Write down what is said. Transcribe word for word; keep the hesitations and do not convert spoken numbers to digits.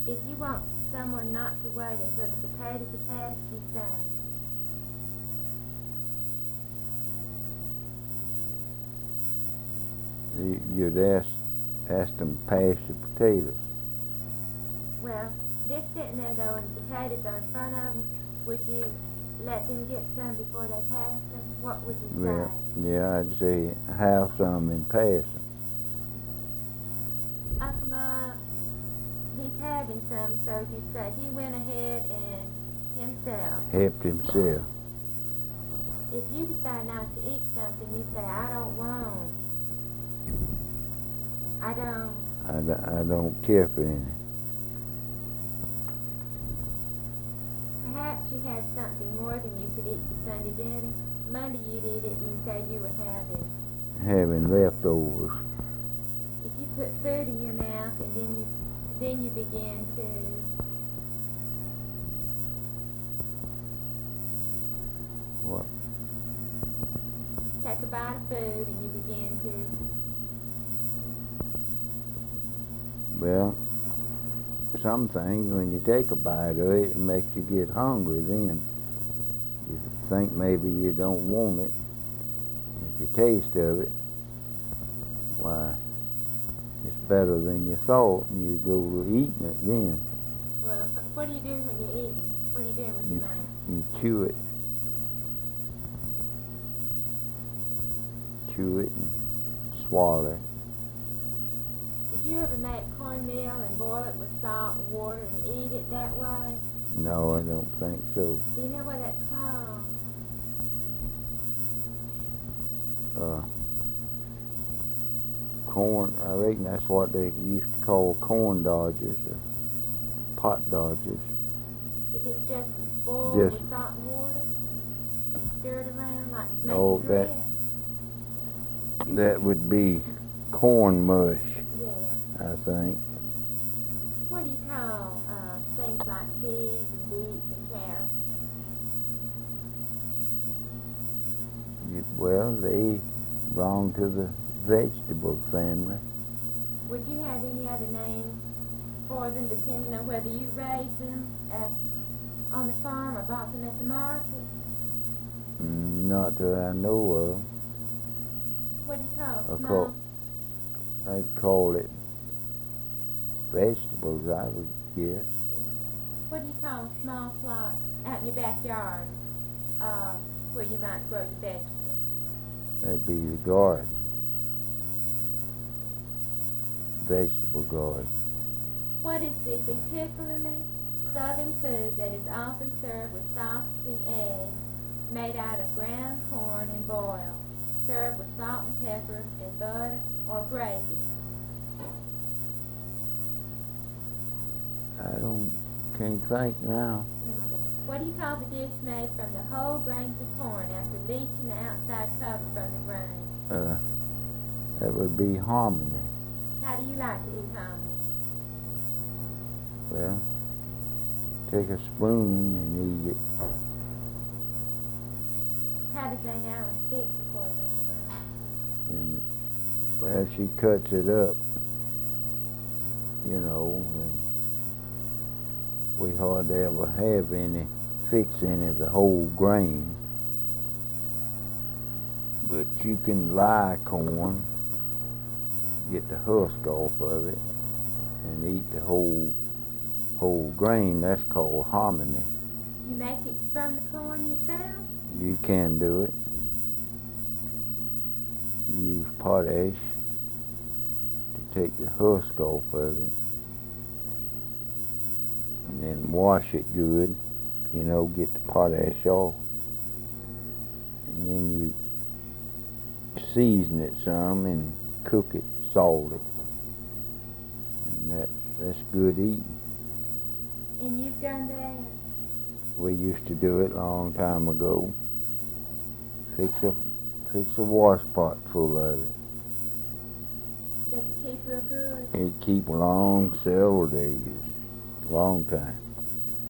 If you want someone not to wait until the potatoes are passed, you say, You- You'd ask, ask them to pass the potatoes. well, they're sitting there though and the potatoes are in front of them. Would you let them get some before they pass them? What would you Well, say? yeah, I'd say have some and pass them. How come uh, he's having some, so you say he went ahead and himself. Helped himself. If you decide not to eat something, you say, I don't want. I don't. I, d- I don't care for any. Perhaps you had something more than you could eat for Sunday dinner. Monday you'd eat it and you say you were having. Having leftovers. If you put food in your mouth and then you then you begin to What? take a bite of food and you begin to Well, some things, when you take a bite of it, it makes you get hungry then. You think maybe you don't want it. If you taste of it, why, it's better than you thought, and you go to eating it then. well, wh- what are you doing when you're eating? What are you doing with You, your mouth? you chew it. Chew it and swallow it. Did you ever make cornmeal and boil it with salt and water and eat it that way? No, I don't think so. Do you know what that's called? Uh, corn, I reckon that's what they used to call corn dodgers, or pot dodgers. If it's just boiled Just- with salt and water and stirred around like No, making that- bread? That would be corn mush, Yeah. I think. What do you call uh, things like peas and beets and carrots? You, well, they belong to the vegetable family. Would you have any other name for them depending on whether you raised them at, on the farm or bought them at the market? Mm, Not that I know of. What do you call I small? call- I'd call it vegetables, I would guess. What do you call small plot out in your backyard uh, where you might grow your vegetables? That'd be the garden. Vegetable garden. What is the particularly southern food that is often served with sausage and eggs made out of ground corn and boiled, served with salt and pepper and butter or gravy? I don't, can't think now. What do you call the dish made from the whole grains of corn after leaching the outside cover from the grain? Uh, that would be hominy. How do you like to eat hominy? Well, take a spoon and eat it. How does Aunt Alice fix it for you, Uncle Mom? And, well, she cuts it up, you know, and we hardly ever have any fix any of the whole grain. But you can lye corn, get the husk off of it, and eat the whole whole grain. That's called hominy. You make it from the corn yourself? You can do it. Use potash to take the husk off of it, and then wash it good, you know, get the potash off, and then you season it some and cook it, salt it, and that that's good eating. And you've done that? We used to do it a long time ago. Fix a fix a wash pot full of it. Does it keep real good? It keep long several days, long time.